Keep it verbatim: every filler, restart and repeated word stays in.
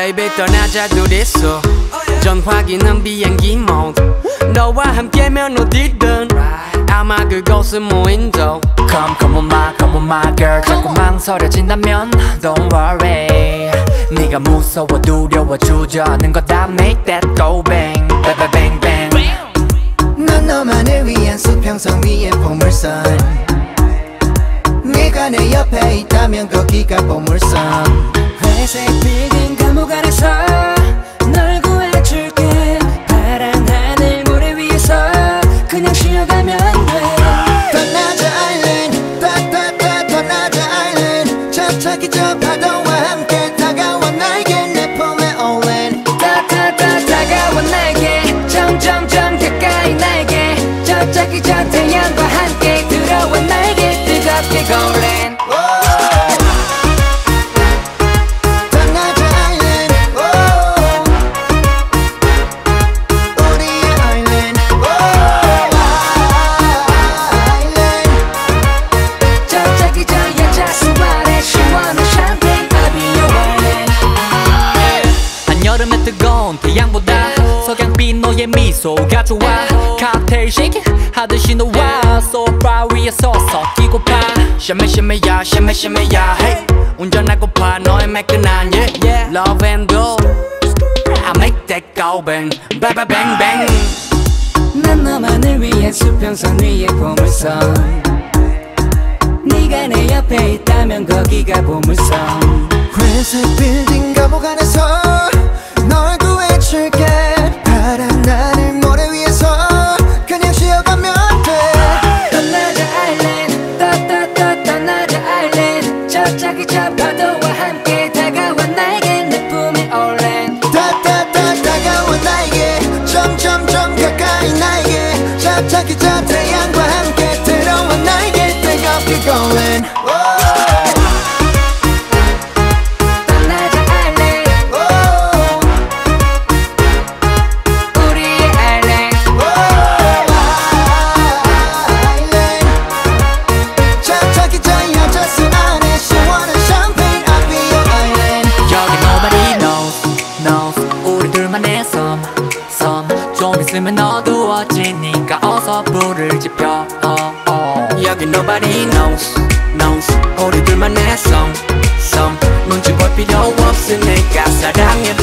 baby 떠나자 둘이서 전화기는 비행기 모드 너와 함께면 어디든 아마 그곳은 무인도 Come come on my come on my girl 자꾸 망설여진다면 Don't worry 네가 무서워 두려워 주저하는 거다 Make that go bang bang bang bang 난 너만을 위한 수평선 위의 보물선 네가 내 옆에 있다면 거기가 보물선 회색 빌딩 감옥 안에서 널 구해줄게 파란 하늘 모래 위에서 그냥 쉬어가면 돼 떠나자 아일랜드 따따따 떠나자 아일랜드 저차기 저 파도와 함께 다가와 나에게 내 품에 올랜 따따따 다가와 나에게 점점점 가까이 나에게 저차기 저 태양과 함께 들어와 나에게 뜨겁게 골랜 여름의 뜨거운 태양보다 석양빛 너의 미소가 좋아 칵테일 쉐이크 하듯이 너와 소파 위에 서서 뛰고파 샤메 샤메야 샤메 샤메야 hey 운전하고파 너의 매끈한 yeah, yeah. Love and go I make that go bang bang bang bang bang 난 너만을 위한 수평선 위의 보물선 네가 내 옆에 있다면 거기가 보물선 회색 빌딩 감옥 안에서 널 구해줄게 파란 하늘 모래 위에서 그냥 쉬어가면 돼 떠나자 아일랜드 떠떠떠 떠나자 아일랜드 저차기 저 파도와 함께 다가와 나에게 내 품에 올랜 따따따 다가와 나에게 점점점 가까이 나에게 저차기 저 태양과 함께 들어와 나에게 뜨겁게 golden 좀 있으면 어두워지니까 어서 불을 지펴 어, 어. 여기 nobody knows knows 우리 둘만의 song song 눈치 볼 필요 없으니까 사랑해